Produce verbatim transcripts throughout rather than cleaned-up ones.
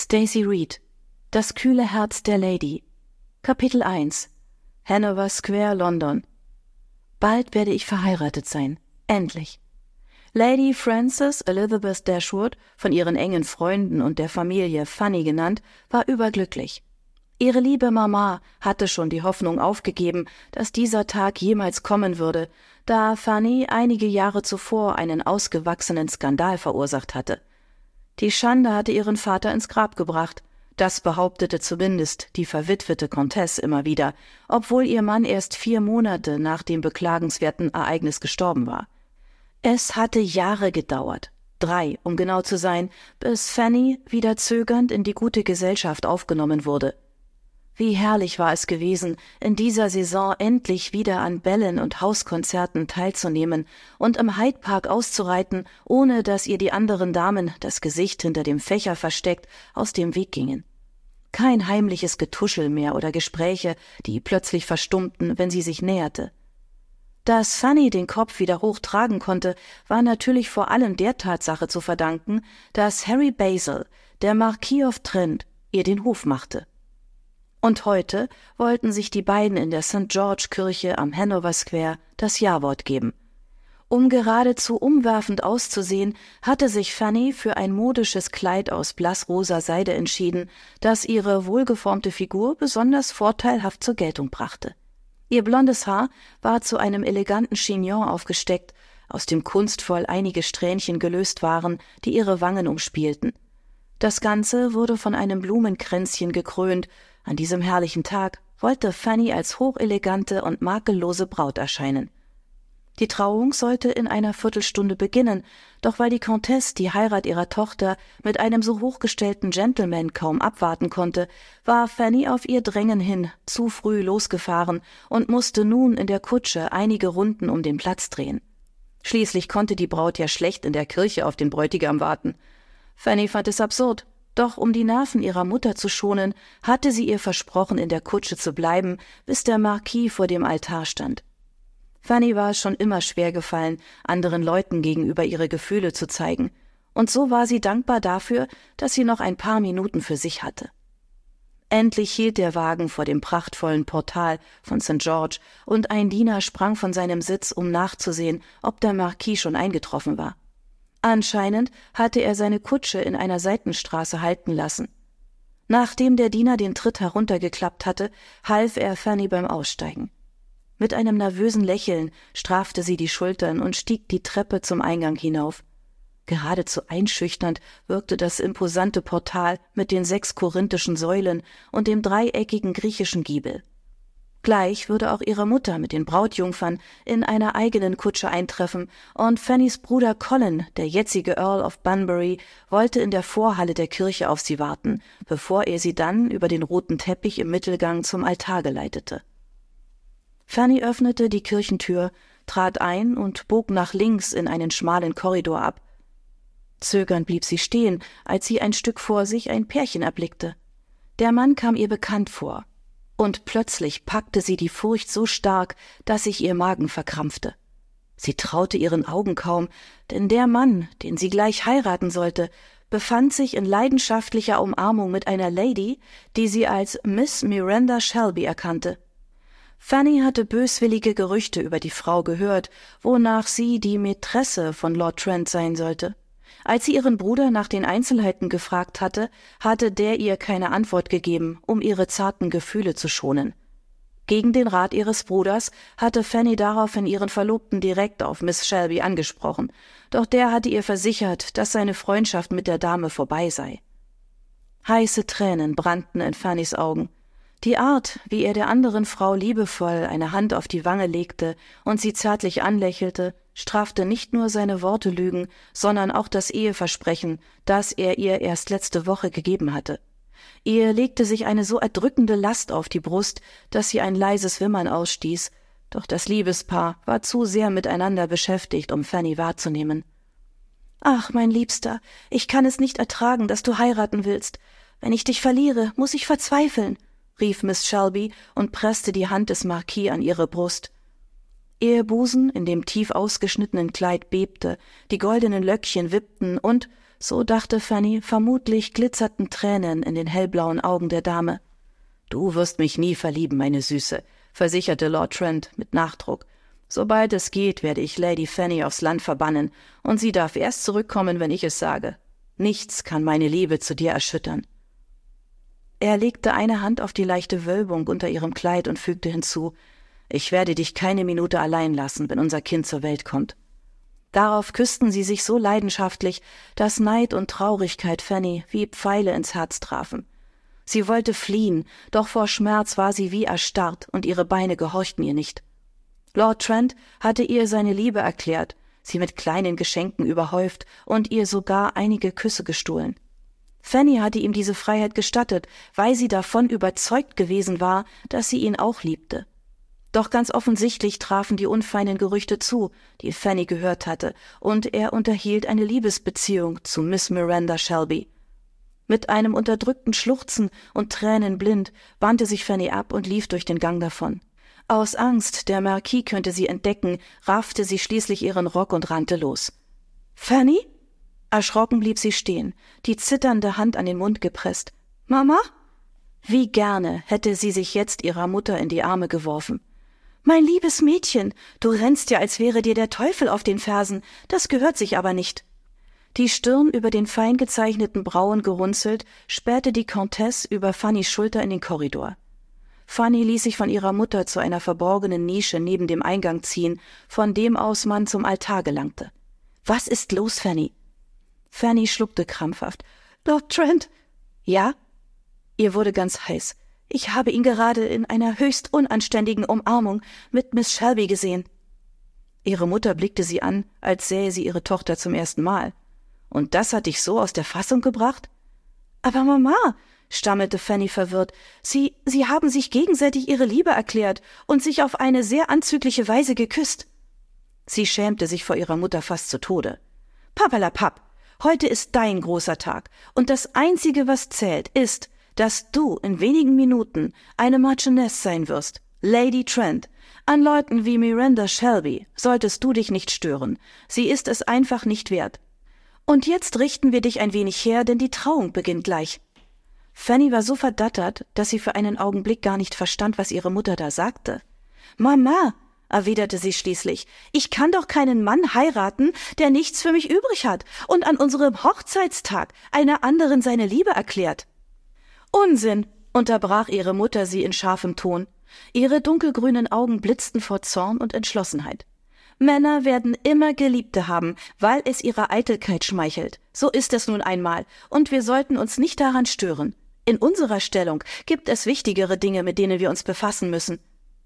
Stacey Reed. Das kühle Herz der Lady. Kapitel eins. Hanover Square, London. Bald werde ich verheiratet sein. Endlich. Lady Frances Elizabeth Dashwood, von ihren engen Freunden und der Familie Fanny genannt, war überglücklich. Ihre liebe Mama hatte schon die Hoffnung aufgegeben, dass dieser Tag jemals kommen würde, da Fanny einige Jahre zuvor einen ausgewachsenen Skandal verursacht hatte. Die Schande hatte ihren Vater ins Grab gebracht. Das behauptete zumindest die verwitwete Comtesse immer wieder, obwohl ihr Mann erst vier Monate nach dem beklagenswerten Ereignis gestorben war. Es hatte Jahre gedauert, drei, um genau zu sein, bis Fanny wieder zögernd in die gute Gesellschaft aufgenommen wurde. Wie herrlich war es gewesen, in dieser Saison endlich wieder an Bällen und Hauskonzerten teilzunehmen und im Hyde Park auszureiten, ohne dass ihr die anderen Damen, das Gesicht hinter dem Fächer versteckt, aus dem Weg gingen. Kein heimliches Getuschel mehr oder Gespräche, die plötzlich verstummten, wenn sie sich näherte. Dass Fanny den Kopf wieder hoch tragen konnte, war natürlich vor allem der Tatsache zu verdanken, dass Harry Basil, der Marquis of Trent, ihr den Hof machte. Und heute wollten sich die beiden in der Sankt George Kirche am Hanover Square das Ja-Wort geben. Um geradezu umwerfend auszusehen, hatte sich Fanny für ein modisches Kleid aus blassrosa Seide entschieden, das ihre wohlgeformte Figur besonders vorteilhaft zur Geltung brachte. Ihr blondes Haar war zu einem eleganten Chignon aufgesteckt, aus dem kunstvoll einige Strähnchen gelöst waren, die ihre Wangen umspielten. Das Ganze wurde von einem Blumenkränzchen gekrönt. An diesem herrlichen Tag wollte Fanny als hochelegante und makellose Braut erscheinen. Die Trauung sollte in einer Viertelstunde beginnen, doch weil die Comtesse die Heirat ihrer Tochter mit einem so hochgestellten Gentleman kaum abwarten konnte, war Fanny auf ihr Drängen hin zu früh losgefahren und musste nun in der Kutsche einige Runden um den Platz drehen. Schließlich konnte die Braut ja schlecht in der Kirche auf den Bräutigam warten. Fanny fand es absurd. Doch um die Nerven ihrer Mutter zu schonen, hatte sie ihr versprochen, in der Kutsche zu bleiben, bis der Marquis vor dem Altar stand. Fanny war es schon immer schwer gefallen, anderen Leuten gegenüber ihre Gefühle zu zeigen, und so war sie dankbar dafür, dass sie noch ein paar Minuten für sich hatte. Endlich hielt der Wagen vor dem prachtvollen Portal von Sankt George, und ein Diener sprang von seinem Sitz, um nachzusehen, ob der Marquis schon eingetroffen war. Anscheinend hatte er seine Kutsche in einer Seitenstraße halten lassen. Nachdem der Diener den Tritt heruntergeklappt hatte, half er Fanny beim Aussteigen. Mit einem nervösen Lächeln strafte sie die Schultern und stieg die Treppe zum Eingang hinauf. Geradezu einschüchternd wirkte das imposante Portal mit den sechs korinthischen Säulen und dem dreieckigen griechischen Giebel. Gleich würde auch ihre Mutter mit den Brautjungfern in einer eigenen Kutsche eintreffen, und Fannys Bruder Colin, der jetzige Earl of Bunbury, wollte in der Vorhalle der Kirche auf sie warten, bevor er sie dann über den roten Teppich im Mittelgang zum Altar geleitete. Fanny öffnete die Kirchentür, trat ein und bog nach links in einen schmalen Korridor ab. Zögernd blieb sie stehen, als sie ein Stück vor sich ein Pärchen erblickte. Der Mann kam ihr bekannt vor. Und plötzlich packte sie die Furcht so stark, dass sich ihr Magen verkrampfte. Sie traute ihren Augen kaum, denn der Mann, den sie gleich heiraten sollte, befand sich in leidenschaftlicher Umarmung mit einer Lady, die sie als Miss Miranda Shelby erkannte. Fanny hatte böswillige Gerüchte über die Frau gehört, wonach sie die Mätresse von Lord Trent sein sollte. Als sie ihren Bruder nach den Einzelheiten gefragt hatte, hatte der ihr keine Antwort gegeben, um ihre zarten Gefühle zu schonen. Gegen den Rat ihres Bruders hatte Fanny daraufhin ihren Verlobten direkt auf Miss Shelby angesprochen, doch der hatte ihr versichert, dass seine Freundschaft mit der Dame vorbei sei. Heiße Tränen brannten in Fannys Augen. Die Art, wie er der anderen Frau liebevoll eine Hand auf die Wange legte und sie zärtlich anlächelte, strafte nicht nur seine Wortelügen, sondern auch das Eheversprechen, das er ihr erst letzte Woche gegeben hatte. Ihr legte sich eine so erdrückende Last auf die Brust, dass sie ein leises Wimmern ausstieß, doch das Liebespaar war zu sehr miteinander beschäftigt, um Fanny wahrzunehmen. »Ach, mein Liebster, ich kann es nicht ertragen, dass du heiraten willst. Wenn ich dich verliere, muss ich verzweifeln«, rief Miss Shelby und presste die Hand des Marquis an ihre Brust. Ihr Busen in dem tief ausgeschnittenen Kleid bebte, die goldenen Löckchen wippten und, So dachte Fanny, vermutlich glitzerten Tränen in den hellblauen Augen der Dame. »Du wirst mich nie verlieben, meine Süße«, versicherte Lord Trent mit Nachdruck. »Sobald es geht, werde ich Lady Fanny aufs Land verbannen, und sie darf erst zurückkommen, wenn ich es sage. Nichts kann meine Liebe zu dir erschüttern.« Er legte eine Hand auf die leichte Wölbung unter ihrem Kleid und fügte hinzu, »Ich werde dich keine Minute allein lassen, wenn unser Kind zur Welt kommt.« Darauf küssten sie sich so leidenschaftlich, dass Neid und Traurigkeit Fanny wie Pfeile ins Herz trafen. Sie wollte fliehen, doch vor Schmerz war sie wie erstarrt und ihre Beine gehorchten ihr nicht. Lord Trent hatte ihr seine Liebe erklärt, sie mit kleinen Geschenken überhäuft und ihr sogar einige Küsse gestohlen. Fanny hatte ihm diese Freiheit gestattet, weil sie davon überzeugt gewesen war, dass sie ihn auch liebte. Doch ganz offensichtlich trafen die unfeinen Gerüchte zu, die Fanny gehört hatte, und er unterhielt eine Liebesbeziehung zu Miss Miranda Shelby. Mit einem unterdrückten Schluchzen und Tränen blind wandte sich Fanny ab und lief durch den Gang davon. Aus Angst, der Marquis könnte sie entdecken, raffte sie schließlich ihren Rock und rannte los. »Fanny?« Erschrocken blieb sie stehen, die zitternde Hand an den Mund gepresst. »Mama?« Wie gerne hätte sie sich jetzt ihrer Mutter in die Arme geworfen. »Mein liebes Mädchen, du rennst ja, als wäre dir der Teufel auf den Fersen, das gehört sich aber nicht.« Die Stirn über den fein gezeichneten Brauen gerunzelt, spähte die Comtesse über Fannys Schulter in den Korridor. Fanny ließ sich von ihrer Mutter zu einer verborgenen Nische neben dem Eingang ziehen, von dem aus man zum Altar gelangte. »Was ist los, Fanny?« Fanny schluckte krampfhaft. »Lord Trent?« »Ja?« Ihr wurde ganz heiß. »Ich habe ihn gerade in einer höchst unanständigen Umarmung mit Miss Shelby gesehen.« Ihre Mutter blickte sie an, als sähe sie ihre Tochter zum ersten Mal. »Und das hat dich so aus der Fassung gebracht?« »Aber Mama«, stammelte Fanny verwirrt, Sie, Sie haben sich gegenseitig ihre Liebe erklärt und sich auf eine sehr anzügliche Weise geküsst.« Sie schämte sich vor ihrer Mutter fast zu Tode. »Papperlapapp, heute ist dein großer Tag, und das Einzige, was zählt, ist, dass du in wenigen Minuten eine Marchioness sein wirst, Lady Trent. An Leuten wie Miranda Shelby solltest du dich nicht stören. Sie ist es einfach nicht wert. Und jetzt richten wir dich ein wenig her, denn die Trauung beginnt gleich.« Fanny war so verdattert, dass sie für einen Augenblick gar nicht verstand, was ihre Mutter da sagte. »Mama«, erwiderte sie schließlich, »ich kann doch keinen Mann heiraten, der nichts für mich übrig hat und an unserem Hochzeitstag einer anderen seine Liebe erklärt.« »Unsinn«, unterbrach ihre Mutter sie in scharfem Ton. Ihre dunkelgrünen Augen blitzten vor Zorn und Entschlossenheit. »Männer werden immer Geliebte haben, weil es ihrer Eitelkeit schmeichelt. So ist es nun einmal, und wir sollten uns nicht daran stören. In unserer Stellung gibt es wichtigere Dinge, mit denen wir uns befassen müssen.«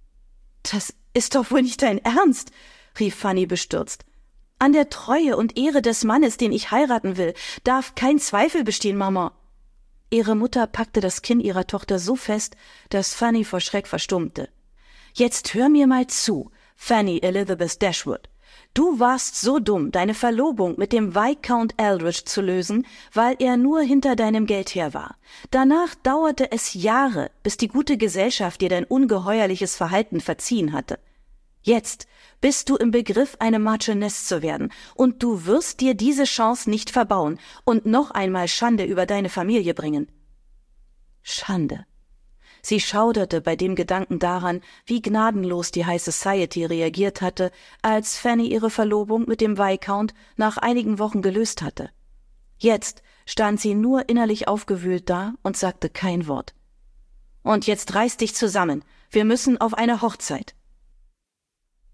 »Das ist doch wohl nicht dein Ernst«, rief Fanny bestürzt. »An der Treue und Ehre des Mannes, den ich heiraten will, darf kein Zweifel bestehen, Mama.« Ihre Mutter packte das Kinn ihrer Tochter so fest, dass Fanny vor Schreck verstummte. »Jetzt hör mir mal zu, Fanny Elizabeth Dashwood. Du warst so dumm, deine Verlobung mit dem Viscount Eldridge zu lösen, weil er nur hinter deinem Geld her war. Danach dauerte es Jahre, bis die gute Gesellschaft dir dein ungeheuerliches Verhalten verziehen hatte. Jetzt bist du im Begriff, eine Marchioness zu werden, und du wirst dir diese Chance nicht verbauen und noch einmal Schande über deine Familie bringen.« Schande. Sie schauderte bei dem Gedanken daran, wie gnadenlos die High Society reagiert hatte, als Fanny ihre Verlobung mit dem Viscount nach einigen Wochen gelöst hatte. Jetzt stand sie nur innerlich aufgewühlt da und sagte kein Wort. »Und jetzt reiß dich zusammen, wir müssen auf eine Hochzeit.«